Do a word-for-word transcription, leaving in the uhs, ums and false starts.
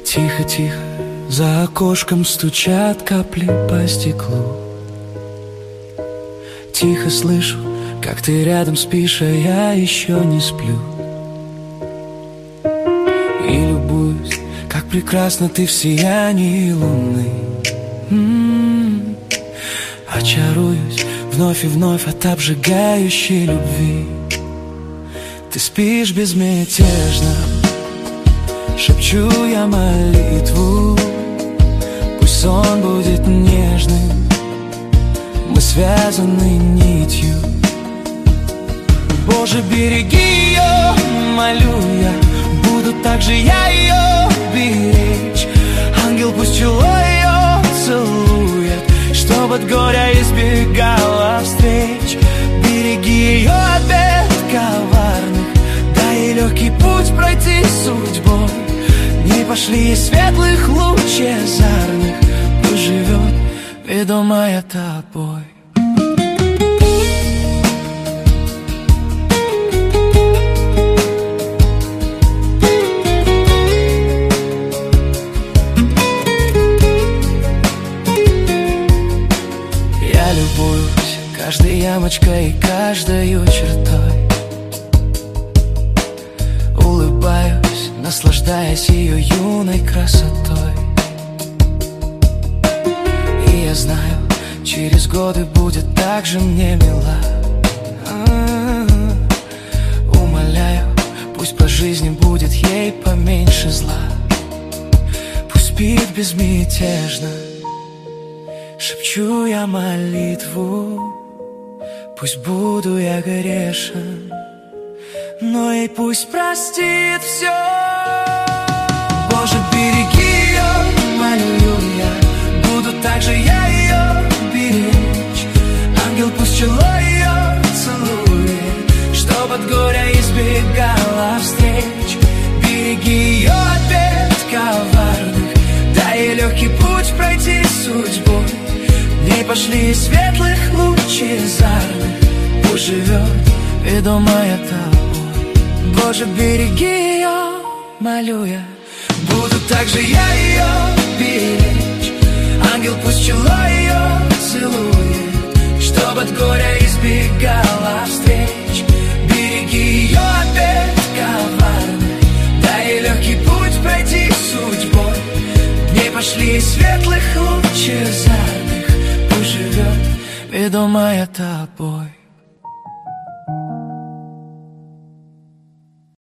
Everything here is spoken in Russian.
Тихо-тихо за окошком стучат капли по стеклу. Тихо слышу, как ты рядом спишь, а я еще не сплю. И любуюсь, как прекрасно ты в сиянии луны. М-м-м. Очаруюсь вновь и вновь от обжигающей любви. Ты спишь безмятежно, шепчу я молитву. Пусть сон будет нежным, мы связаны нитью. Боже, береги ее, молю я, буду так же я ее беречь. Ангел пусть чело ее целует, чтоб от горя избегала встреч. Береги ее от бед коварных, дай ей легкий путь пройти судьбой. Не пошли светлых лучезарных, пусть живет, ведомая тобой. Я любуюсь каждой ямочкой и каждою чертой. Улыбаюсь, наслаждаясь ее юной красотой. И я знаю, через годы будет так же мне мила. А-а-а. Умоляю, пусть по жизни будет ей поменьше зла. Пусть спит безмятежно, шепчу я молитву. Пусть буду я грешен, но ей пусть простит все. Боже, береги ее, молю я, буду так же я ее беречь. Ангел пусть чело ее целует, чтоб от горя избегала встреч. Береги ее от бед коварных, дай ей легкий путь пройти судьбой. В ней пошли светлых лучезарных, пусть живет, ведомая тобой. Боже, береги ее, молю я, буду так же я ее беречь. Ангел пусть чело ее целует, чтоб от горя избегала встреч. Береги ее от бед коварных, дай ей легкий путь пройти судьбой. В ней пошли светлых лучезарных, пусть живет, ведомая тобой.